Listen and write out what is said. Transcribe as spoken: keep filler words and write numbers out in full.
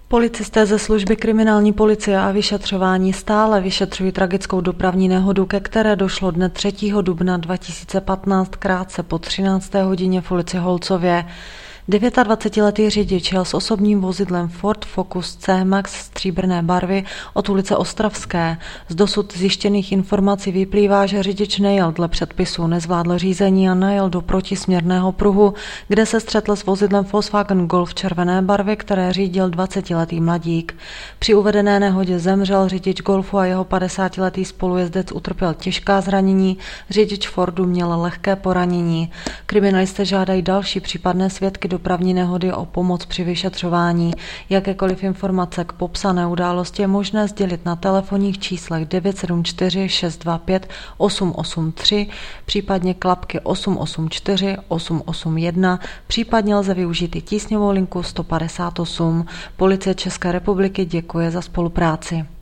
Policisté ze služby kriminální policie a vyšetřování stále vyšetřují tragickou dopravní nehodu, ke které došlo dne třetího dubna dva tisíce patnáct krátce po třinácté hodině v ulici Holcově. dvacetidevítiletý řidič jel s osobním vozidlem Ford Focus C-Max stříbrné barvy od ulice Ostravské. Z dosud zjištěných informací vyplývá, že řidič nejel dle předpisů, nezvládl řízení a najel do protisměrného pruhu, kde se střetl s vozidlem Volkswagen Golf červené barvy, které řídil dvacetiletý mladík. Při uvedené nehodě zemřel řidič Golfu a jeho padesátiletý spolujezdec utrpěl těžká zranění, řidič Fordu měl lehké poranění. Kriminalisté žádají další případné svědky dopravní nehody o pomoc při vyšetřování. Jakékoliv informace k popsané události je možné sdělit na telefonních číslech devět sedm čtyři šest dva pět osm osm tři, případně klapky osm osm čtyři osm osm jedna, případně lze využít i tísňovou linku sto padesát osm. Policie České republiky děkuje za spolupráci.